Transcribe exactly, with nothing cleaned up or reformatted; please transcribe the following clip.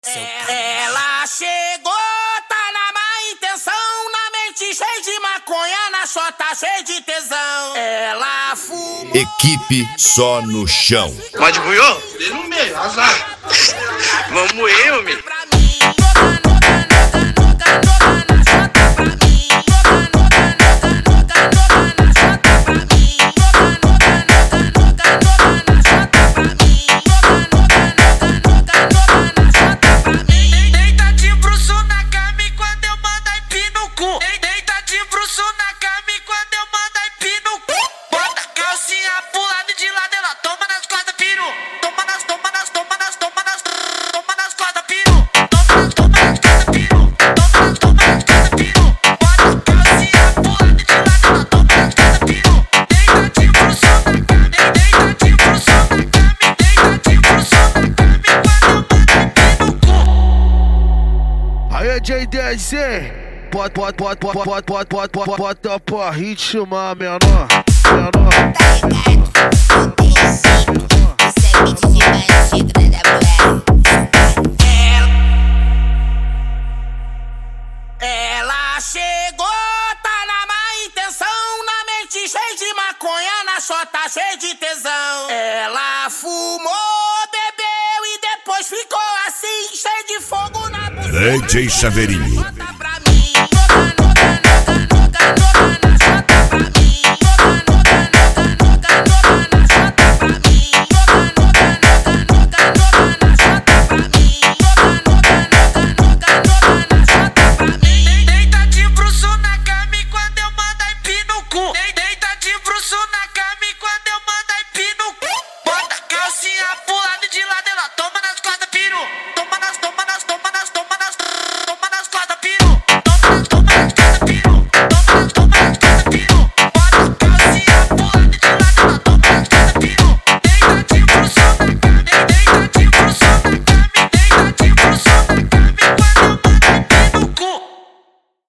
Ela chegou, tá na má intenção, na mente cheia de maconha, na chota cheia de tesão. Ela fumou. Equipe só no chão. Mas buiô? Dei no meio, azar. Vamos moer, homem. Pra mim, noga, noga, noga, noga, noga na chota pra mim. Noga, noga, noga, noga, noga na chota pra mim. Noga, noga, noga, noga, noga na chota pra mim. Noga, noga, noga, noga, noga na chota pra mim. Deita de bruço na cama e quando eu mando aí pi no cu. Deita de bruço na cama e quando eu mando aí pi no cu. Bota a calcinha pro lado de lado, ela toma nas costas, piru. Toma nas, toma nas, toma nas, toma nas, toma nas costas, piru. Toma nas, toma nas costas, piru. Toma nas, toma nas costas, piru. Bota a calcinha pro lado de lado, ela toma nas costas, piru. Deita de bruço na cama, deita de bruço na cama, deita de bruço na cama e quando eu mando aí pi no cu. Aí, J dez, hein? Bota, bota, bota, bota, bota, bota, bota, bota, bota pra ritmar, menor, menor. Tá ligado? Odeio assim. Isso é beat de bandido da W R. Ela chegou, tá na má intenção, na mente cheia de maconha, na chota cheia de tesão. Ela fumou, bebeu e depois ficou assim, cheio de fogo na buceta. D J Chaveirinho.